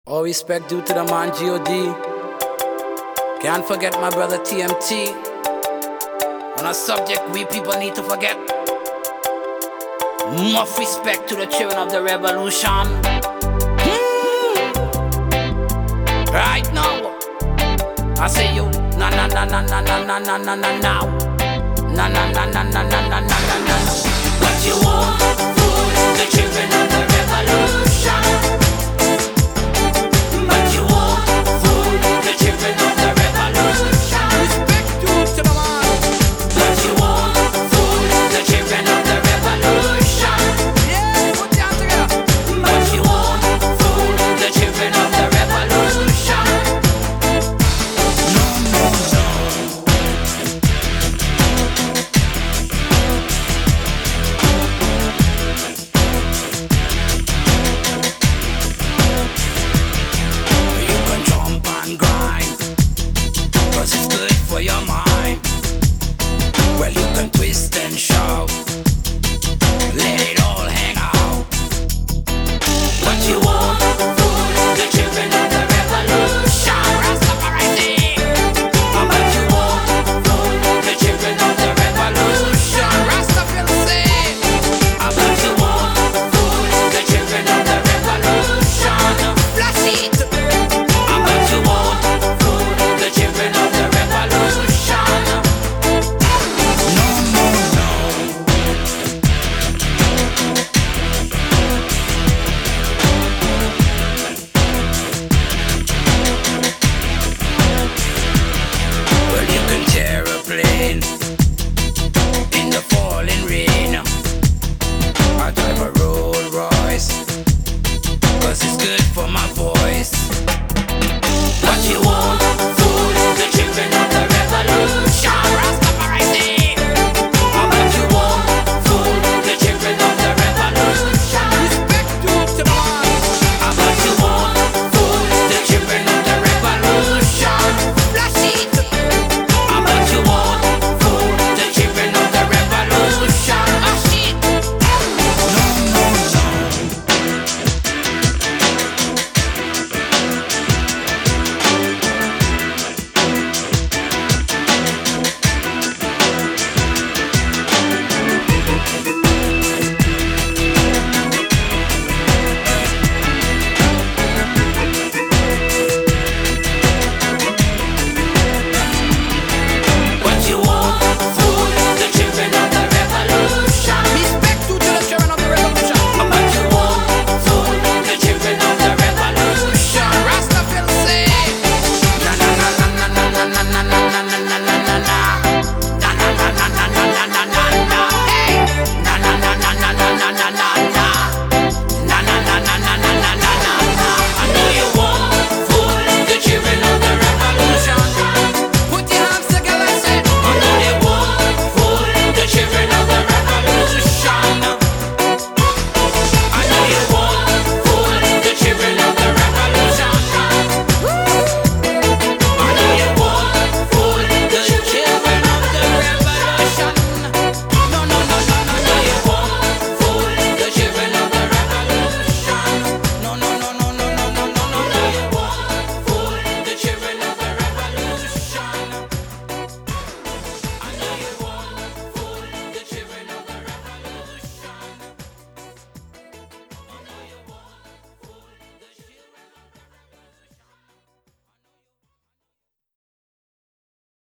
All respect due to the man G.O.D. Can't forget my brother TMT. On a subject we people need to forget. Much respect to the children of the revolution. Right now, I say you, na na na na na na na na na na now. Na na na na na na na na na na. What you want? Food, the children of the revolution.